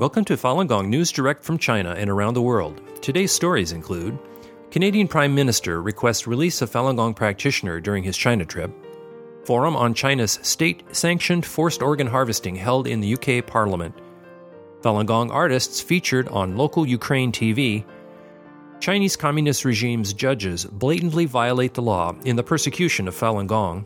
Welcome to Falun Gong News Direct from China and around the world. Today's stories include Canadian Prime Minister requests release of Falun Gong practitioner during his China trip, Forum on China's state-sanctioned forced organ harvesting held in the UK Parliament, Falun Gong artists featured on local Ukraine TV, Chinese Communist regime's judges blatantly violate the law in the persecution of Falun Gong,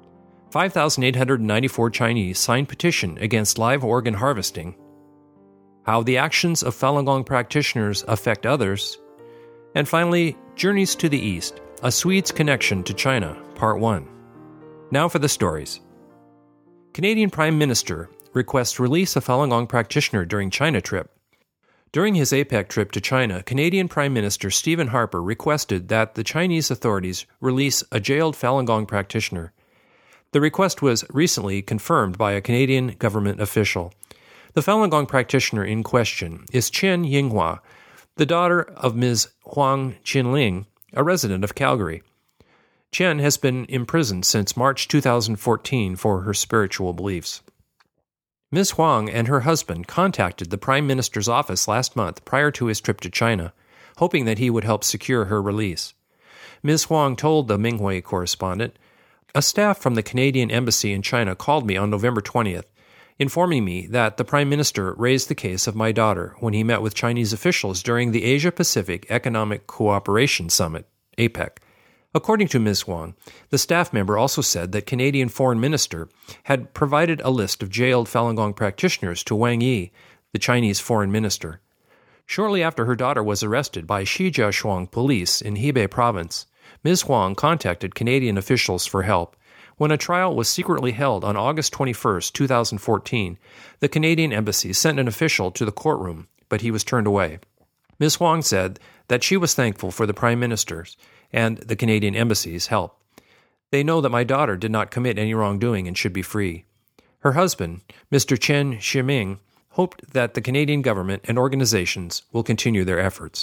5,894 Chinese signed petition against live organ harvesting, how the actions of Falun Gong practitioners affect others, and finally, Journeys to the East, a Swede's connection to China, Part 1. Now for the stories. Canadian Prime Minister requests release of Falun Gong practitioner during China trip. During his APEC trip to China, Canadian Prime Minister Stephen Harper requested that the Chinese authorities release a jailed Falun Gong practitioner. The request was recently confirmed by a Canadian government official. The Falun Gong practitioner in question is Chen Yinghua, the daughter of Ms. Huang Qinling, a resident of Calgary. Chen has been imprisoned since March 2014 for her spiritual beliefs. Ms. Huang and her husband contacted the Prime Minister's office last month prior to his trip to China, hoping that he would help secure her release. Ms. Huang told the Minghui correspondent, "A staff from the Canadian Embassy in China called me on November 20th, informing me that the Prime Minister raised the case of my daughter when he met with Chinese officials during the Asia-Pacific Economic Cooperation Summit, APEC. According to Ms. Huang, the staff member also said that Canadian Foreign Minister had provided a list of jailed Falun Gong practitioners to Wang Yi, the Chinese Foreign Minister. Shortly after her daughter was arrested by Shijiazhuang police in Hebei province, Ms. Huang contacted Canadian officials for help. When a trial was secretly held on August 21, 2014, the Canadian Embassy sent an official to the courtroom, but he was turned away. Ms. Huang said that she was thankful for the Prime Minister's and the Canadian Embassy's help. They know that my daughter did not commit any wrongdoing and should be free. Her husband, Mr. Chen Shiming, hoped that the Canadian government and organizations will continue their efforts.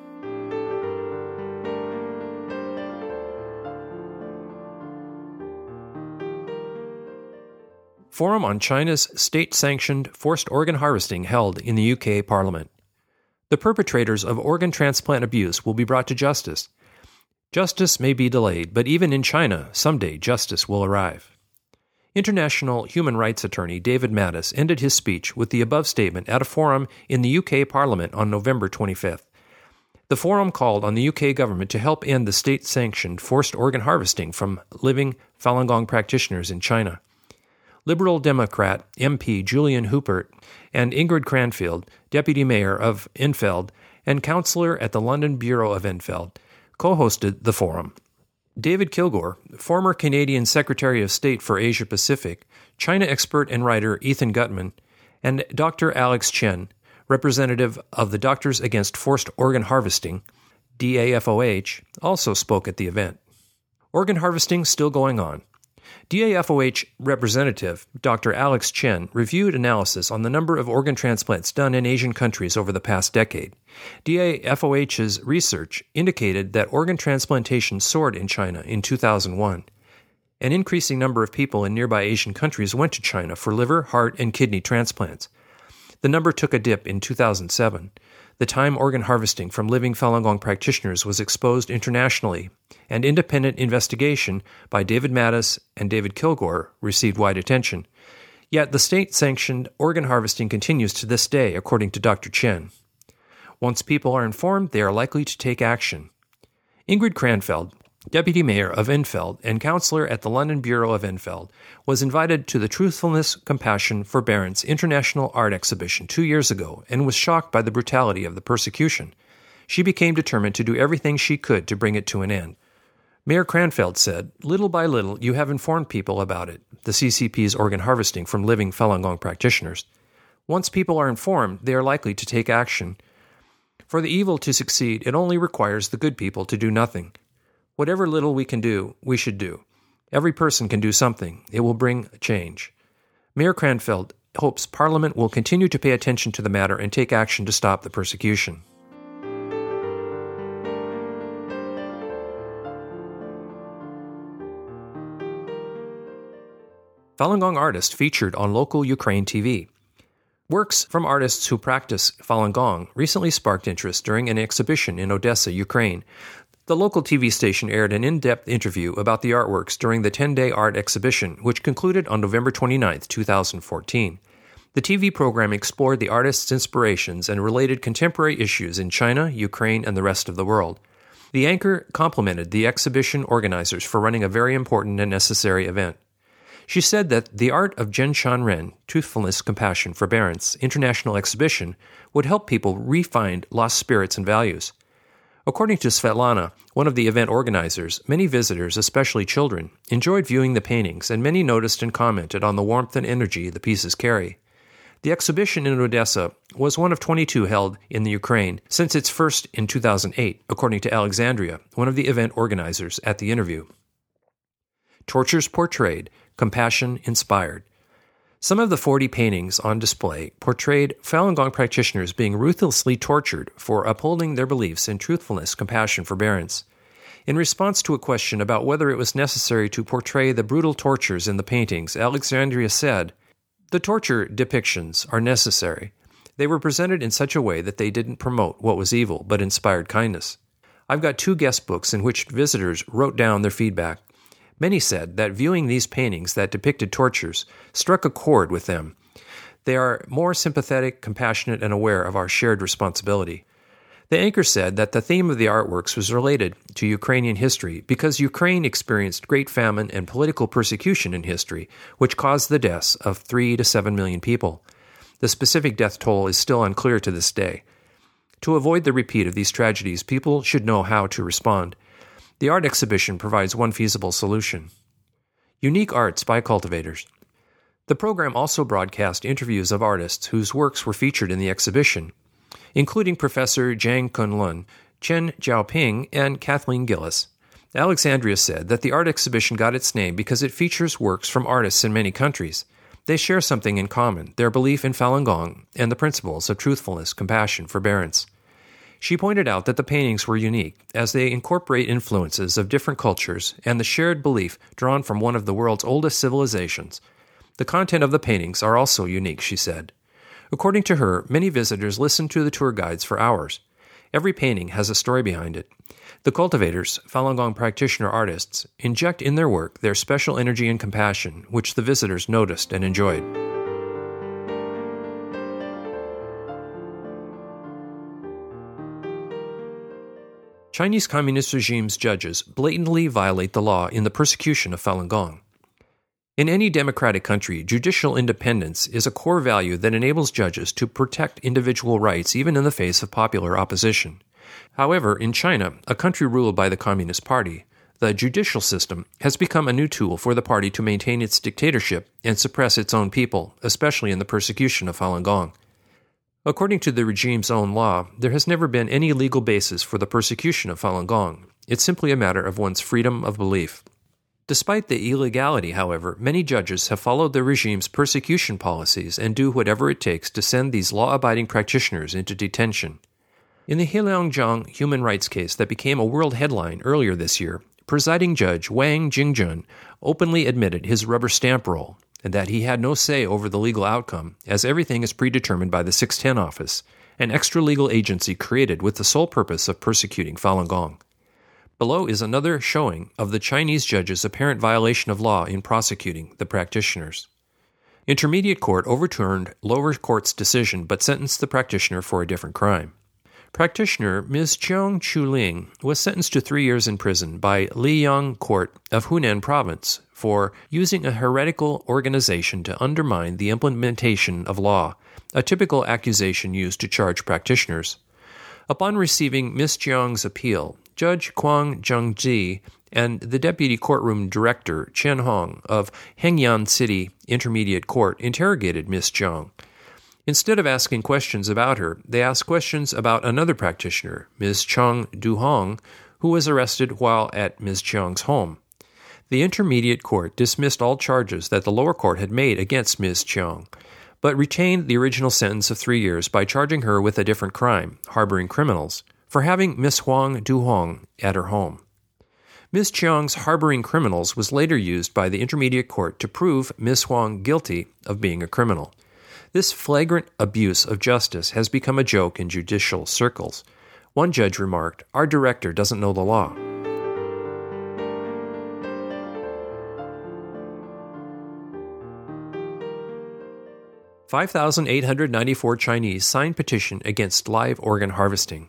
Forum on China's state-sanctioned forced organ harvesting held in the UK Parliament. The perpetrators of organ transplant abuse will be brought to justice. Justice may be delayed, but even in China, someday justice will arrive. International human rights attorney David Mattis ended his speech with the above statement at a forum in the UK Parliament on November 25th. The forum called on the UK government to help end the state-sanctioned forced organ harvesting from living Falun Gong practitioners in China. Liberal Democrat MP Julian Houpert and Ingrid Cranfield, Deputy Mayor of Enfield and Councillor at the London Bureau of Enfield, co-hosted the forum. David Kilgour, former Canadian Secretary of State for Asia Pacific, China expert and writer Ethan Gutman, and Dr. Alex Chen, representative of the Doctors Against Forced Organ Harvesting, DAFOH, also spoke at the event. Organ harvesting still going on. DAFOH representative Dr. Alex Chen reviewed analysis on the number of organ transplants done in Asian countries over the past decade. DAFOH's research indicated that organ transplantation soared in China in 2001. An increasing number of people in nearby Asian countries went to China for liver, heart, and kidney transplants. The number took a dip in 2007. The time organ harvesting from living Falun Gong practitioners was exposed internationally, and independent investigation by David Mattis and David Kilgour received wide attention. Yet the state-sanctioned organ harvesting continues to this day, according to Dr. Chen. Once people are informed, they are likely to take action. Ingrid Cranfield, Deputy Mayor of Enfield and Councillor at the London Bureau of Enfield, was invited to the Truthfulness, Compassion, Forbearance International Art Exhibition 2 years ago and was shocked by the brutality of the persecution. She became determined to do everything she could to bring it to an end. Mayor Cranfield said, "Little by little, you have informed people about it, the CCP's organ harvesting from living Falun Gong practitioners. Once people are informed, they are likely to take action. For the evil to succeed, it only requires the good people to do nothing. Whatever little we can do, we should do. Every person can do something. It will bring change." Mayor Cranfield hopes Parliament will continue to pay attention to the matter and take action to stop the persecution. Falun Gong artist featured on local Ukraine TV. Works from artists who practice Falun Gong recently sparked interest during an exhibition in Odessa, Ukraine. The local TV station aired an in-depth interview about the artworks during the 10-day art exhibition, which concluded on November 29, 2014. The TV program explored the artists' inspirations and related contemporary issues in China, Ukraine, and the rest of the world. The anchor complimented the exhibition organizers for running a very important and necessary event. She said that the Art of Zhenshan Ren, Truthfulness, Compassion, Forbearance International Exhibition would help people re-find lost spirits and values. According to Svetlana, one of the event organizers, many visitors, especially children, enjoyed viewing the paintings, and many noticed and commented on the warmth and energy the pieces carry. The exhibition in Odessa was one of 22 held in the Ukraine since its first in 2008, according to Alexandria, one of the event organizers at the interview. Tortures portrayed, compassion inspired. Some of the 40 paintings on display portrayed Falun Gong practitioners being ruthlessly tortured for upholding their beliefs in truthfulness, compassion, forbearance. In response to a question about whether it was necessary to portray the brutal tortures in the paintings, Alexandria said, "The torture depictions are necessary. They were presented in such a way that they didn't promote what was evil, but inspired kindness. I've got 2 guest books in which visitors wrote down their feedback. Many said that viewing these paintings that depicted tortures struck a chord with them. They are more sympathetic, compassionate, and aware of our shared responsibility." The anchor said that the theme of the artworks was related to Ukrainian history because Ukraine experienced great famine and political persecution in history, which caused the deaths of 3 to 7 million people. The specific death toll is still unclear to this day. To avoid the repeat of these tragedies, people should know how to respond. The art exhibition provides one feasible solution. Unique arts by cultivators. The program also broadcast interviews of artists whose works were featured in the exhibition, including Professor Zhang Kunlun, Chen Xiaoping, and Kathleen Gillis. Alexandria said that the art exhibition got its name because it features works from artists in many countries. They share something in common, their belief in Falun Gong and the principles of truthfulness, compassion, forbearance. She pointed out that the paintings were unique, as they incorporate influences of different cultures and the shared belief drawn from one of the world's oldest civilizations. The content of the paintings are also unique, she said. According to her, many visitors listened to the tour guides for hours. Every painting has a story behind it. The cultivators, Falun Gong practitioner artists, inject in their work their special energy and compassion, which the visitors noticed and enjoyed. Chinese Communist regime's judges blatantly violate the law in the persecution of Falun Gong. In any democratic country, judicial independence is a core value that enables judges to protect individual rights even in the face of popular opposition. However, in China, a country ruled by the Communist Party, the judicial system has become a new tool for the party to maintain its dictatorship and suppress its own people, especially in the persecution of Falun Gong. According to the regime's own law, there has never been any legal basis for the persecution of Falun Gong. It's simply a matter of one's freedom of belief. Despite the illegality, however, many judges have followed the regime's persecution policies and do whatever it takes to send these law-abiding practitioners into detention. In the Heilongjiang human rights case that became a world headline earlier this year, presiding judge Wang Jingjun openly admitted his rubber stamp role and that he had no say over the legal outcome, as everything is predetermined by the 610 office, an extra-legal agency created with the sole purpose of persecuting Falun Gong. Below is another showing of the Chinese judge's apparent violation of law in prosecuting the practitioners. Intermediate court overturned lower court's decision but sentenced the practitioner for a different crime. Practitioner Ms. Jiang Chuling was sentenced to 3 years in prison by Liyang Court of Hunan Province for using a heretical organization to undermine the implementation of law, a typical accusation used to charge practitioners. Upon receiving Ms. Jiang's appeal, Judge Kwang Zhengji and the Deputy Courtroom Director Chen Hong of Hengyan City Intermediate Court interrogated Ms. Jiang. Instead of asking questions about her, they asked questions about another practitioner, Ms. Chang Duhong, who was arrested while at Ms. Jiang's home. The Intermediate Court dismissed all charges that the lower court had made against Ms. Jiang, but retained the original sentence of 3 years by charging her with a different crime, harboring criminals, for having Ms. Huang Duhong at her home. Ms. Jiang's harboring criminals was later used by the Intermediate Court to prove Ms. Huang guilty of being a criminal. This flagrant abuse of justice has become a joke in judicial circles. One judge remarked, "Our director doesn't know the law." "5,894 Chinese signed petition against live organ harvesting."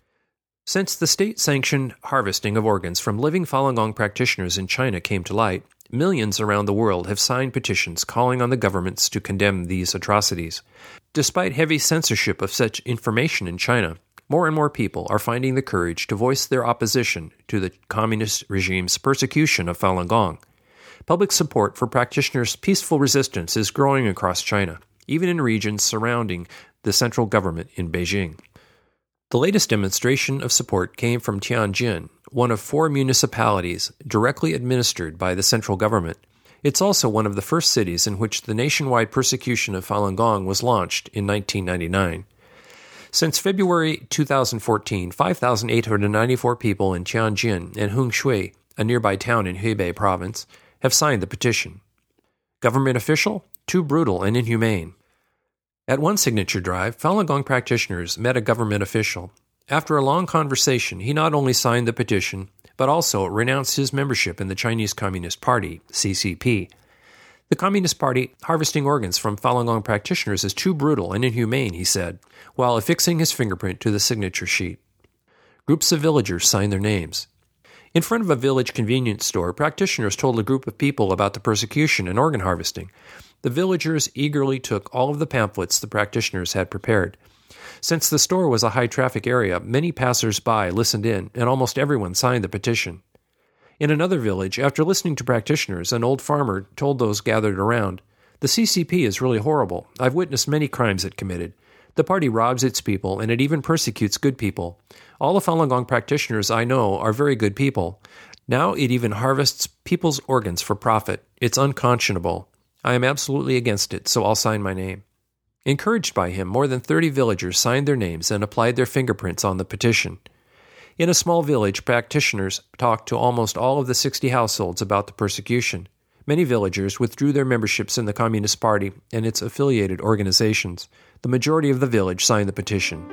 Since the state-sanctioned harvesting of organs from living Falun Gong practitioners in China came to light, millions around the world have signed petitions calling on the governments to condemn these atrocities. Despite heavy censorship of such information in China, more and more people are finding the courage to voice their opposition to the communist regime's persecution of Falun Gong. Public support for practitioners' peaceful resistance is growing across China, even in regions surrounding the central government in Beijing. The latest demonstration of support came from Tianjin, one of 4 municipalities directly administered by the central government. It's also one of the first cities in which the nationwide persecution of Falun Gong was launched in 1999. Since February 2014, 5,894 people in Tianjin and Hongshui, a nearby town in Hebei province, have signed the petition. Government official? Too brutal and inhumane. At one signature drive, Falun Gong practitioners met a government official. After a long conversation, he not only signed the petition, but also renounced his membership in the Chinese Communist Party, CCP. The Communist Party harvesting organs from Falun Gong practitioners is too brutal and inhumane, he said, while affixing his fingerprint to the signature sheet. Groups of villagers signed their names. In front of a village convenience store, practitioners told a group of people about the persecution and organ harvesting. The villagers eagerly took all of the pamphlets the practitioners had prepared. Since the store was a high-traffic area, many passers-by listened in, and almost everyone signed the petition. In another village, after listening to practitioners, an old farmer told those gathered around, "The CCP is really horrible. I've witnessed many crimes it committed. The party robs its people, and it even persecutes good people. All the Falun Gong practitioners I know are very good people. Now it even harvests people's organs for profit. It's unconscionable. I am absolutely against it, so I'll sign my name." Encouraged by him, more than 30 villagers signed their names and applied their fingerprints on the petition. In a small village, practitioners talked to almost all of the 60 households about the persecution. Many villagers withdrew their memberships in the Communist Party and its affiliated organizations. The majority of the village signed the petition.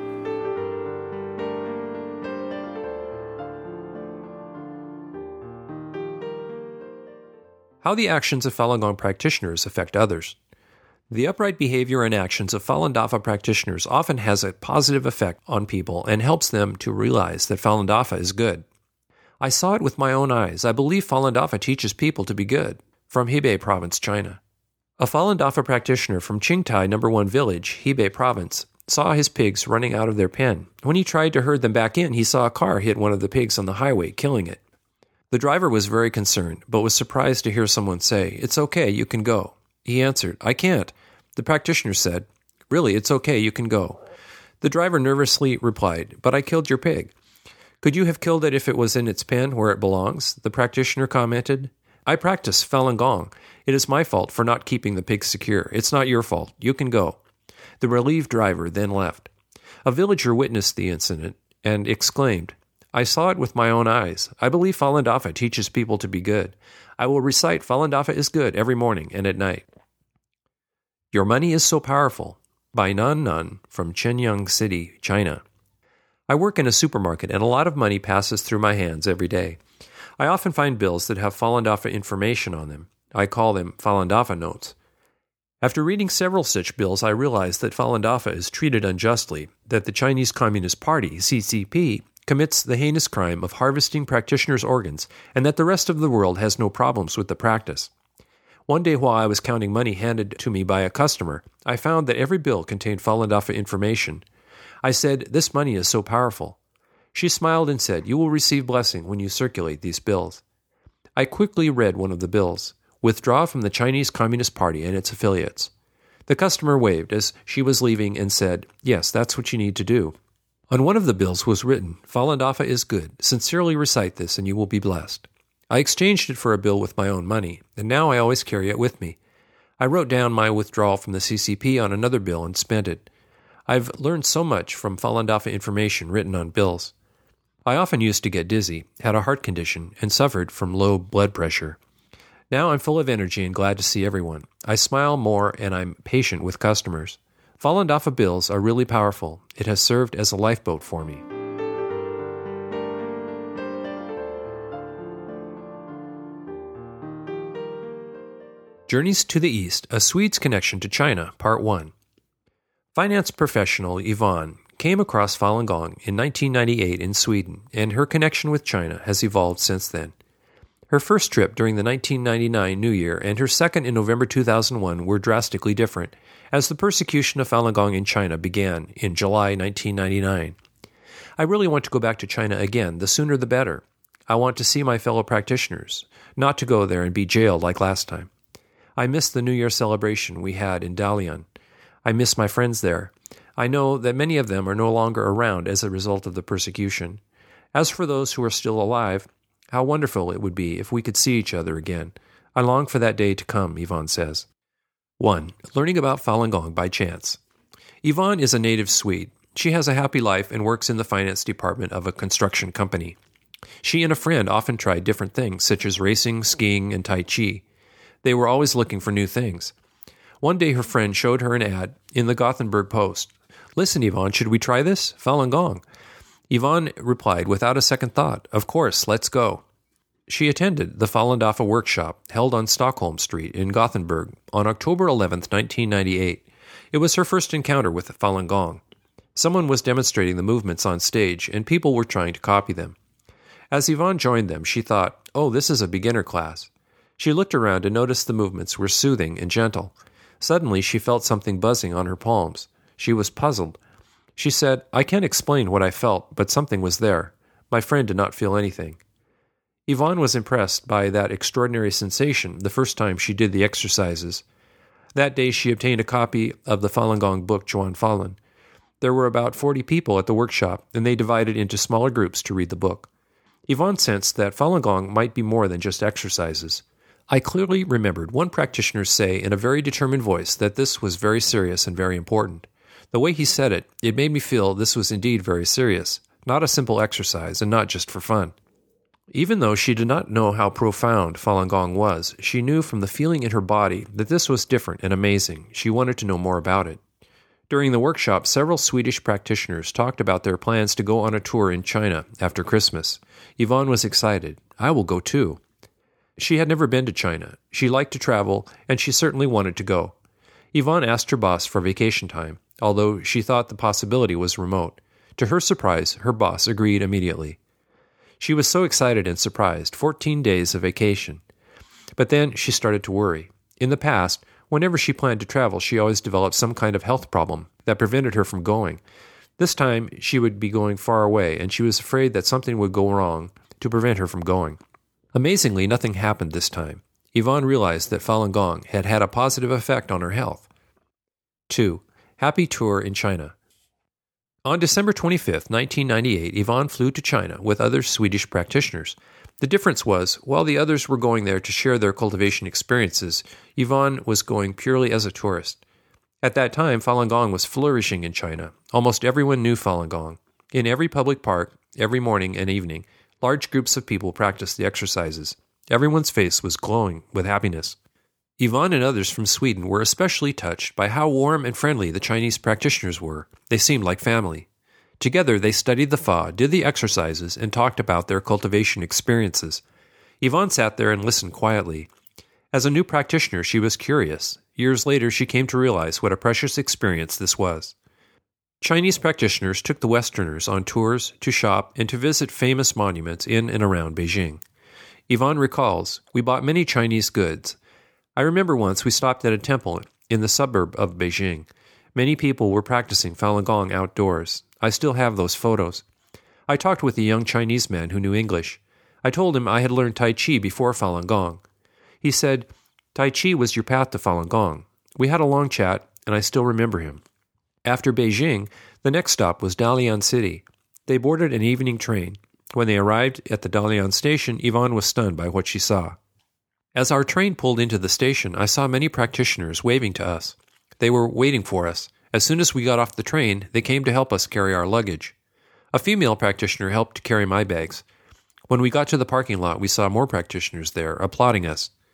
How the actions of Falun Gong practitioners affect others. The upright behavior and actions of Falun Dafa practitioners often has a positive effect on people and helps them to realize that Falun Dafa is good. I saw it with my own eyes. I believe Falun Dafa teaches people to be good. From Hebei Province, China. A Falun Dafa practitioner from Qingtai No. 1 Village, Hebei Province, saw his pigs running out of their pen. When he tried to herd them back in, he saw a car hit one of the pigs on the highway, killing it. The driver was very concerned, but was surprised to hear someone say, "It's okay, you can go." He answered, "I can't." The practitioner said, "Really, it's okay, you can go." The driver nervously replied, "But I killed your pig." "Could you have killed it if it was in its pen where it belongs?" The practitioner commented. "I practice Falun Gong. It is my fault for not keeping the pig secure. It's not your fault. You can go." The relieved driver then left. A villager witnessed the incident and exclaimed, "I saw it with my own eyes. I believe Falun Dafa teaches people to be good. I will recite Falun Dafa is good every morning and at night." Your Money is So Powerful by Nan Nun from Shenyang City, China. I work in a supermarket and a lot of money passes through my hands every day. I often find bills that have Falun Dafa information on them. I call them Falun Dafa notes. After reading several such bills, I realized that Falun Dafa is treated unjustly, that the Chinese Communist Party, CCP, commits the heinous crime of harvesting practitioners' organs, and that the rest of the world has no problems with the practice. One day while I was counting money handed to me by a customer, I found that every bill contained Falun Dafa information. I said, "This money is so powerful." She smiled and said, "You will receive blessing when you circulate these bills." I quickly read one of the bills, "Withdraw from the Chinese Communist Party and its affiliates." The customer waved as she was leaving and said, "Yes, that's what you need to do." On one of the bills was written, "Falun Dafa is good. Sincerely recite this and you will be blessed." I exchanged it for a bill with my own money, and now I always carry it with me. I wrote down my withdrawal from the CCP on another bill and spent it. I've learned so much from Falun Dafa information written on bills. I often used to get dizzy, had a heart condition, and suffered from low blood pressure. Now I'm full of energy and glad to see everyone. I smile more and I'm patient with customers. Fallen Dafa bills are really powerful. It has served as a lifeboat for me. Journeys to the East, A Swede's Connection to China, Part 1. Finance professional Yvonne came across Falun Gong in 1998 in Sweden, and her connection with China has evolved since then. Her first trip during the 1999 New Year and her second in November 2001 were drastically different, as the persecution of Falun Gong in China began in July 1999. I really want to go back to China again, the sooner the better. I want to see my fellow practitioners, not to go there and be jailed like last time. I miss the New Year celebration we had in Dalian. I miss my friends there. I know that many of them are no longer around as a result of the persecution. As for those who are still alive, how wonderful it would be if we could see each other again. I long for that day to come, Yvonne says. 1. Learning about Falun Gong by chance. Yvonne is a native Swede. She has a happy life and works in the finance department of a construction company. She and a friend often tried different things, such as racing, skiing, and Tai Chi. They were always looking for new things. One day her friend showed her an ad in the Gothenburg Post. "Listen, Yvonne, should we try this? Falun Gong." Yvonne replied without a second thought, "Of course, let's go." She attended the Falun Dafa workshop held on Stockholm Street in Gothenburg on October 11, 1998. It was her first encounter with Falun Gong. Someone was demonstrating the movements on stage, and people were trying to copy them. As Yvonne joined them, she thought, "Oh, this is a beginner class." She looked around and noticed the movements were soothing and gentle. Suddenly, she felt something buzzing on her palms. She was puzzled. She said, "I can't explain what I felt, but something was there. My friend did not feel anything." Yvonne was impressed by that extraordinary sensation the first time she did the exercises. That day, she obtained a copy of the Falun Gong book, Zhuan Falun. There were about 40 people at the workshop, and they divided into smaller groups to read the book. Yvonne sensed that Falun Gong might be more than just exercises. I clearly remembered one practitioner say in a very determined voice that this was very serious and very important. The way he said it, it made me feel this was indeed very serious, not a simple exercise and not just for fun. Even though she did not know how profound Falun Gong was, she knew from the feeling in her body that this was different and amazing. She wanted to know more about it. During the workshop, several Swedish practitioners talked about their plans to go on a tour in China after Christmas. Yvonne was excited. "I will go too." She had never been to China. She liked to travel, and she certainly wanted to go. Yvonne asked her boss for vacation time, although she thought the possibility was remote. To her surprise, her boss agreed immediately. She was so excited and surprised, 14 days of vacation. But then she started to worry. In the past, whenever she planned to travel, she always developed some kind of health problem that prevented her from going. This time, she would be going far away, and she was afraid that something would go wrong to prevent her from going. Amazingly, nothing happened this time. Yvonne realized that Falun Gong had had a positive effect on her health. 2. Happy tour in China. On December 25, 1998, Yvonne flew to China with other Swedish practitioners. The difference was, while the others were going there to share their cultivation experiences, Yvonne was going purely as a tourist. At that time, Falun Gong was flourishing in China. Almost everyone knew Falun Gong. In every public park, every morning and evening, large groups of people practiced the exercises. Everyone's face was glowing with happiness. Yvonne and others from Sweden were especially touched by how warm and friendly the Chinese practitioners were. They seemed like family. Together, they studied the Fa, did the exercises, and talked about their cultivation experiences. Yvonne sat there and listened quietly. As a new practitioner, she was curious. Years later, she came to realize what a precious experience this was. Chinese practitioners took the Westerners on tours to shop and to visit famous monuments in and around Beijing. Yvonne recalls, "We bought many Chinese goods. I remember once we stopped at a temple in the suburb of Beijing. Many people were practicing Falun Gong outdoors. I still have those photos. I talked with a young Chinese man who knew English. I told him I had learned Tai Chi before Falun Gong. He said, 'Tai Chi was your path to Falun Gong.' We had a long chat, and I still remember him." After Beijing, the next stop was Dalian City. They boarded an evening train. When they arrived at the Dalian station, Yvonne was stunned by what she saw. As our train pulled into the station, I saw many practitioners waving to us. They were waiting for us. As soon as we got off the train, they came to help us carry our luggage. A female practitioner helped to carry my bags. When we got to the parking lot, we saw more practitioners there, applauding us.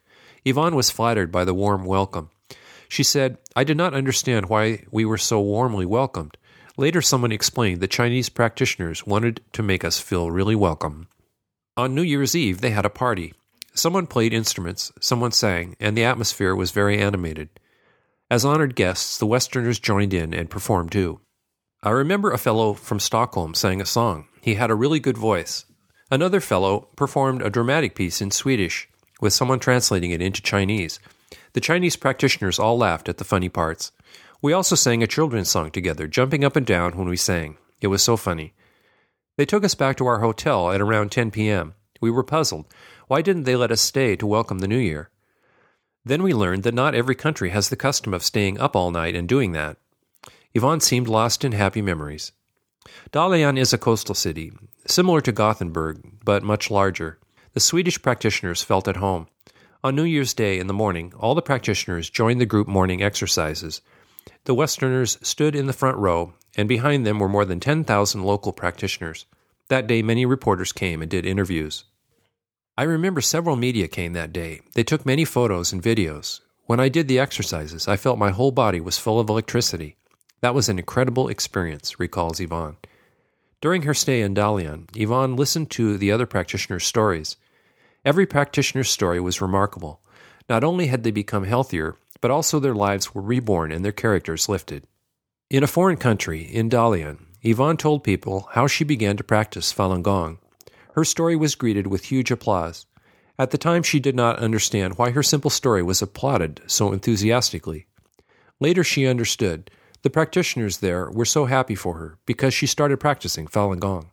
Yvonne was flattered by the warm welcome. She said, "I did not understand why we were so warmly welcomed. Later someone explained that Chinese practitioners wanted to make us feel really welcome." On New Year's Eve, they had a party. Someone played instruments, someone sang, and the atmosphere was very animated. As honored guests, the Westerners joined in and performed too. I remember a fellow from Stockholm sang a song. He had a really good voice. Another fellow performed a dramatic piece in Swedish, with someone translating it into Chinese. The Chinese practitioners all laughed at the funny parts. We also sang a children's song together, jumping up and down when we sang. It was so funny. They took us back to our hotel at around 10 p.m. We were puzzled. Why didn't they let us stay to welcome the New Year? Then we learned that not every country has the custom of staying up all night and doing that. Yvonne seemed lost in happy memories. Dalian is a coastal city, similar to Gothenburg, but much larger. The Swedish practitioners felt at home. On New Year's Day in the morning, all the practitioners joined the group morning exercises. The Westerners stood in the front row, and behind them were more than 10,000 local practitioners. That day, many reporters came and did interviews. I remember several media came that day. They took many photos and videos. When I did the exercises, I felt my whole body was full of electricity. That was an incredible experience, recalls Yvonne. During her stay in Dalian, Yvonne listened to the other practitioners' stories. Every practitioner's story was remarkable. Not only had they become healthier, but also their lives were reborn and their characters lifted. In a foreign country, in Dalian, Yvonne told people how she began to practice Falun Gong. Her story was greeted with huge applause. At the time, she did not understand why her simple story was applauded so enthusiastically. Later, she understood. The practitioners there were so happy for her because she started practicing Falun Gong.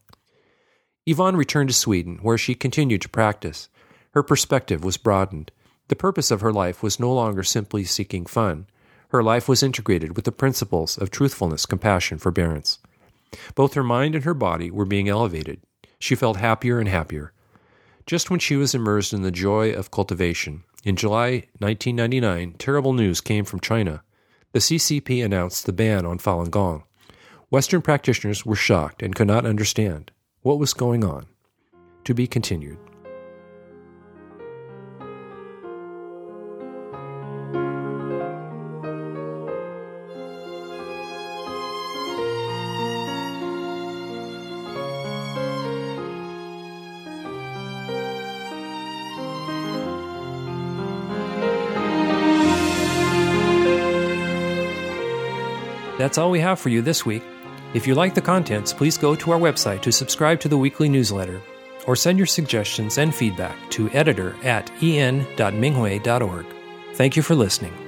Yvonne returned to Sweden, where she continued to practice. Her perspective was broadened. The purpose of her life was no longer simply seeking fun. Her life was integrated with the principles of truthfulness, compassion, forbearance. Both her mind and her body were being elevated. She felt happier and happier. Just when she was immersed in the joy of cultivation, in July 1999, terrible news came from China. The CCP announced the ban on Falun Gong. Western practitioners were shocked and could not understand what was going on. To be continued. That's all we have for you this week. If you like the contents, please go to our website to subscribe to the weekly newsletter, or send your suggestions and feedback to editor@en.minghui.org. Thank you for listening.